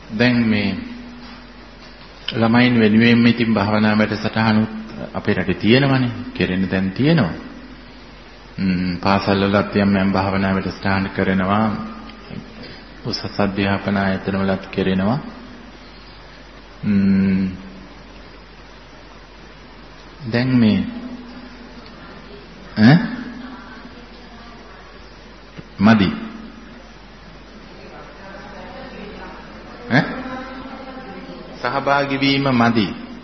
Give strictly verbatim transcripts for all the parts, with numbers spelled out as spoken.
දැන් මේ ළමයින් වෙනුවෙන් ඉතින් භාවනා වැඩසටහනුත් අපේ රටේ තියෙනවනේ. කෙරෙන්න දැන් තියෙනවා. ම්ම් පාසල් වලත් යම් යම් භාවනා වැඩසටහන් කරනවා. උසස් අධ්‍යාපන ආයතන වලත් කරනවා. ම්ම් දැන් මේ ඈ මදි ඈ සහභාගී වීම මදි.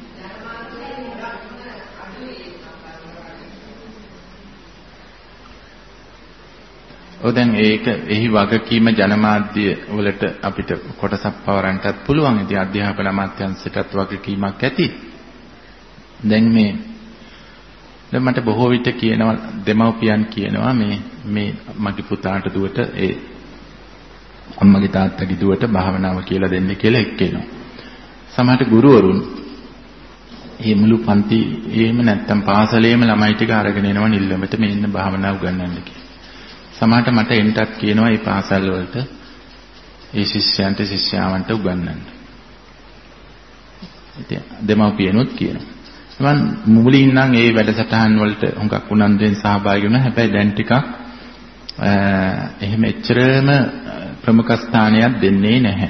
ඔව් දැන් ඒක එහි වගකීම ජනමාධ්‍ය වලට අපිට කොටසක් පවරන්නටත් පුළුවන්. ඉතින් අධ්‍යාපන අමාත්‍යාංශයටත් වගකීමක් ඇති. දැන් මේ දැන් මට බොහෝ විට කියනවා දෙමව්පියන් කියනවා මේ මේ මගේ පුතාට දුවට ඒ අම්මගේ තාත්තගේ දුවට භාවනාව කියලා දෙන්න කියලා එක්කෙනවා. සමහර ගුරුවරුන් මේ මුළු පන්ති එහෙම නැත්තම් පාසලේම ළමයි ටික අරගෙන එනවා නිල්ලමට මේ ඉන්න භාවනාව උගන්වන්න කියලා. සමහරට මට එන්ටත් කියනවා මේ පාසල් වලට ඒ ශිෂ්‍යයන්ට ශිෂ්‍යාවන්ට උගන්වන්න. ඉතින් දෙමව්පියනොත් කියනවා. මම මුලින් නම් ඒ වැඩසටහන් වලට හුඟක් උනන්දුවෙන් සහභාගී වුණා. හැබැයි දැන් ටිකක් එහෙම එච්චරම ප්‍රමුඛ ස්ථානයක් දෙන්නේ නැහැ.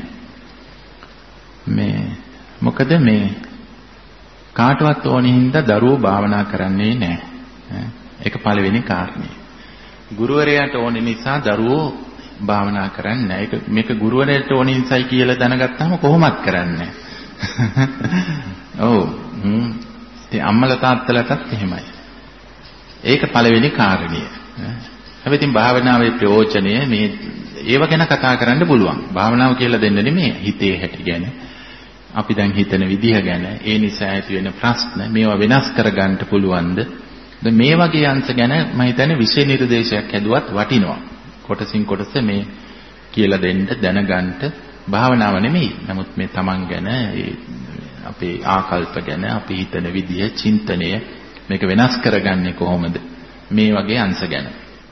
මේ මොකද මේ කාටවත් ඕනෙ හින්දා දරුවෝ භාවනා කරන්නේ නැහැ. ඒක පළවෙනි කාරණේ. ගුරුවරයාට ඕනෙ නිසා දරුවෝ භාවනා කරන්නේ නැහැ. ඒක මේක ගුරුවරයාට ඕනෙ නිසායි කියලා දැනගත්තාම කොහොමත් කරන්නේ නැහැ. ඔව්. ඉතින් අම්මලා තාත්තලාටත් එහෙමයි. ඒක පළවෙනි කාරණිය. හැබැයි ඉතින් භාවනාවේ ප්‍රයෝජනය මේ ඒව ගැන කතා කරන්න පුළුවන්. භාවනාව කියලා දෙන්න නෙමෙයි හිතේ හැටි ගැන. අපි දැන් හිතන විදිහ ගැන, ඒ නිසා ඇති වෙන ප්‍රශ්න මේවා වෙනස් කරගන්න පුළුවන්ද? දැන් මේ වගේ අංශ ගැන මම හිතන්නේ විෂය නිර්දේශයක් හැදුවත් වටිනවා. කොටසින් කොටස මේ කියලා දෙන්න දැනගන්න භාවනාව නෙමෙයි. නමුත් මේ Taman ගැන අපේ ආකල්ප ගැන අපි හිතන විදිය, චින්තනය මේක වෙනස් කරගන්නේ කොහොමද? මේ වගේ අංශ ගැන.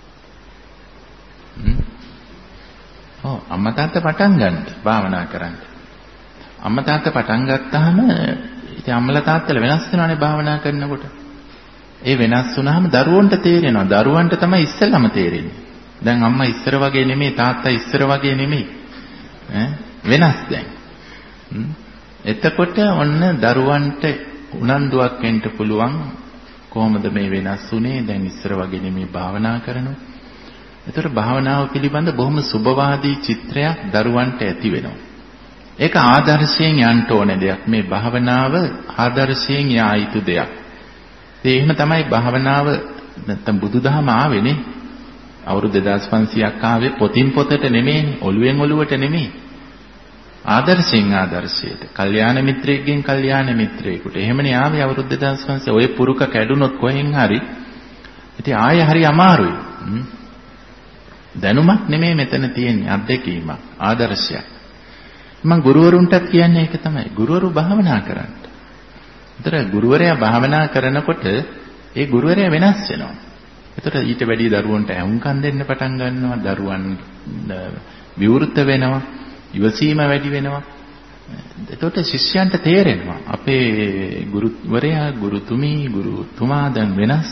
හ්ම්. ඔව් අම්මා තාත්තා පටන් ගන්න භාවනා කරන්න. අම්මා තාත්තා පටන් ගත්තාම ඉතින් අම්මලා තාත්තලා වෙනස් වෙනවානේ භාවනා කරනකොට. ඒ වෙනස් වුණාම දරුවන්ට තේරෙනවා. දරුවන්ට තමයි ඉස්සෙල්ලාම තේරෙන්නේ. දැන් අම්මා ඉස්සර වගේ නෙමෙයි, තාත්තා ඉස්සර වගේ නෙමෙයි. ඈ වෙනස් දැන්. හ්ම්. එතකොට ඔන්න දරුවන්ට උනන්දුවක් වෙන්න පුළුවන් කොහොමද මේ වෙනස් වුනේ? දැන් ඉස්සර වගේ නෙමෙයි භාවනා කරනවා. ඒතර භාවනාව පිළිබඳ බොහොම සුබවාදී චිත්‍රයක් දරුවන්ට ඇති වෙනවා. ඒක ආදර්ශයෙන් යන්න ඕන දෙයක්. මේ භාවනාව ආදර්ශයෙන් යා යුතු දෙයක්. ඒ එහෙම තමයි භාවනාව නැත්තම් බුදුදහම ආවේනේ. අවුරුදු දෙදාස් පන්සීයක් ආවේ පොතින් පොතට නෙමෙයිනේ, ඔළුවෙන් ඔළුවට නෙමෙයි. ආදර්ශයෙන් ආදර්ශයට. කල්යාණ මිත්‍රයෙක්ගෙන් කල්යාණ මිත්‍රයෙකුට. එහෙමනේ ආවේ අවුරුදු දෙදාස් පන්සීය. ඔය පුරුක කැඩුනොත් කොහෙන් හරි ඉතින් ආයෙ හරි අමාරුයි. දැනුමක් නෙමෙයි මෙතන තියෙන්නේ, අත්දැකීමක්, ආදර්ශයක්. මම ගුරුවරුන්ටත් කියන්නේ ඒක තමයි. ගුරුවරු භාවනා කරන්න. ඒතර ගුරුවරයා භාවනා කරනකොට ඒ ගුරුවරයා වෙනස් වෙනවා. ඒතර ඊට වැඩි දරුවන්ට ඇහුම්කන් දෙන්න පටන් ගන්නවා. දරුවන් විවෘත වෙනවා. ඉවසීම වැඩි වෙනවා. එතකොට ශිෂ්‍යයන්ට තේරෙනවා අපේ ගුරුවරයා, ගුරුතුමී, ගුරුතුමා දැන් වෙනස්.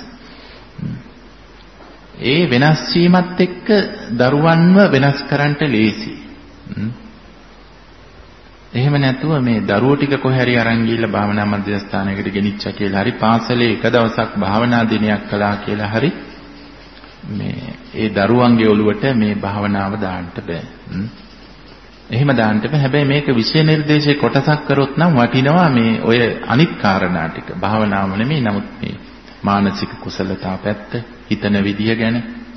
ඒ වෙනස් වීමත් එක්ක දරුවන්ව වෙනස් කරන්නට ලේසි. එහෙම නැතුව මේ දරුවෝ ටික කොහේ හරි අරන් ගිහිල්ලා භාවනා මධ්‍යස්ථානයකට ගෙනිච්චා කියලා හරි පාසලේ එක දවසක් භාවනා දිනයක් කළා කියලා හරි මේ ඒ දරුවන්ගේ ඔළුවට මේ භාවනාව දාන්න බෑ. එහෙම දාන්න බෑ. හැබැයි මේක විෂය නිර්දේශයේ කොටසක් කරොත් නම් වටිනවා මේ ඔය අනිත් කාරණා ටික. භාවනාව නෙමෙයි, නමුත් මේ මානසික කුසලතා පැත්ත, හිතන විදිය ගැන.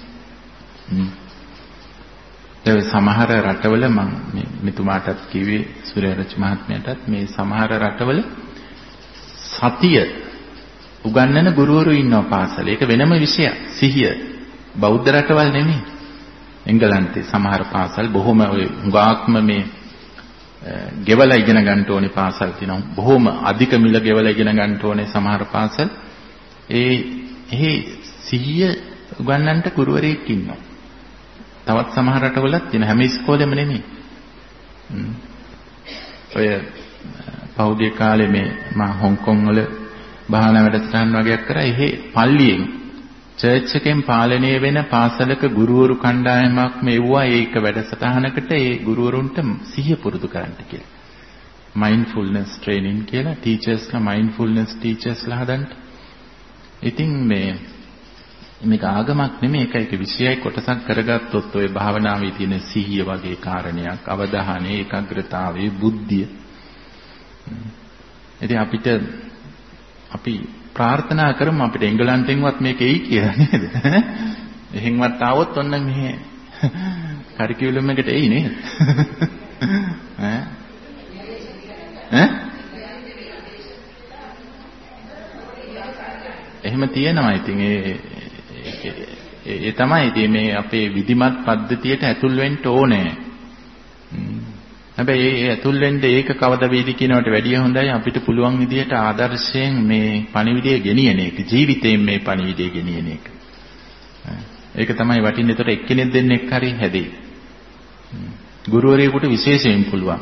ඒ සමහර රටවල මම මේ මෙතුමාටත් කිව්වේ සුරේරච් මහත්මයාටත් මේ සමහර රටවල සතිය උගන්වන ගුරුවරු ඉන්නවා පාසලේ. ඒක වෙනම විෂයක්. සිහිය. බෞද්ධ රටවල් නෙමෙයි. එංගලන්තේ සමහර පාසල් බොහොම ඔය උගාක්ම මේ ගෙවලා ඉගෙන ගන්න ඕනේ පාසල් තියෙනවා. බොහොම අධික මිල ගෙවලා ඉගෙන ගන්න ඕනේ සමහර පාසල්. ඒ එහි සිහිය උගන්වන්නට ගුරුවරයෙක් ඉන්නවා. තවත් සමහර රටවලත් තියෙන හැම ඉස්කෝලෙම නෙමෙයි. ඔය පහුගිය කාලේ මේ මම හොංකොං වල භාවනා වැඩසටහන් වගේක් කරා. එහි පල්ලියෙන් චර්ච් එකෙන් පාලනය වෙන පාසලක ගුරුවරු කණ්ඩායමක් මෙව්වා ඒක වැඩසටහනකට ඒ ගුරුවරුන්ට සිහිය පුරුදු කරන්න කියලා. mindfulness training කියලා ටීචර්ස්ලා mindfulness ටීචර්ස්ලා හදන්න. ඉතින් මේ මේක ආගමක් නෙමෙයි ඒක ඒක විෂයයි කොටසක් කරගත්තොත් ඔය භාවනාවේ තියෙන සිහිය වගේ කාරණයක් අවධානය ඒකාග්‍රතාවයේ බුද්ධිය. ඉතින් අපිට අපි ප්‍රාර්ථනා කරමු අපිට එංගලන්තෙන්වත් මේක එයි කියලා නේද? එහෙන්වත් ආවොත් ඔන්න මෙහෙ කරිකියුලම් එකට එයි නේද? ඈ ඈ එහෙම තියෙනවා. ඉතින් ඒ ඒ තමයි ඉතින් මේ අපේ විධිමත් පද්ධතියට ඇතුල් වෙන්න ඕනේ. හැබැයි ඒ ඇතුල් වෙන්න ඒක කවදා වේද කියනවට වැඩිය හොඳයි අපිට පුළුවන් විදියට ආදර්ශයෙන් මේ පණිවිඩය ගෙනියන එක. ජීවිතයෙන් මේ පණිවිඩය ගෙනියන එක. ඒක තමයි වටින්නේ. ඒතර එක්කෙනෙක් දෙන්නෙක් හරි හැදෙයි. ගුරුවරයෙකුට විශේෂයෙන් පුළුවන්.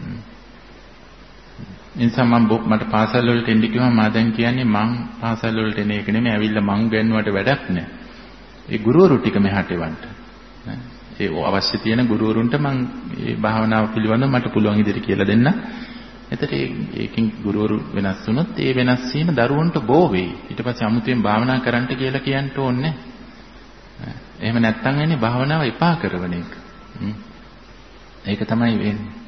ඉන්සම් මම මට පාසල් වලට එන්න කිව්වම මම දැන් කියන්නේ මං පාසල් වලට එන එක නෙමෙයි. ඇවිල්ලා මං ගන්නවට වැඩක් නැහැ. ඒ ගුරුවරු ටික මෙහාට එවන්න. ඒ අවශ්‍ය තියෙන ගුරුවරුන්ට මම මේ භාවනාව පිළිබඳව මට පුළුවන් විදිහට කියලා දෙන්න. එතකොට ඒකෙන් ගුරුවරු වෙනස් වුණොත් ඒ වෙනස් වීම දරුවන්ට බෝ වෙයි. ඊට පස්සේ අමුතුවෙන් භාවනා කරන්න කියලා කියන්න ඕනේ නැහැ. එහෙම නැත්නම් එන්නේ භාවනාව එපා කරන එක. ඒක තමයි වෙන්නේ.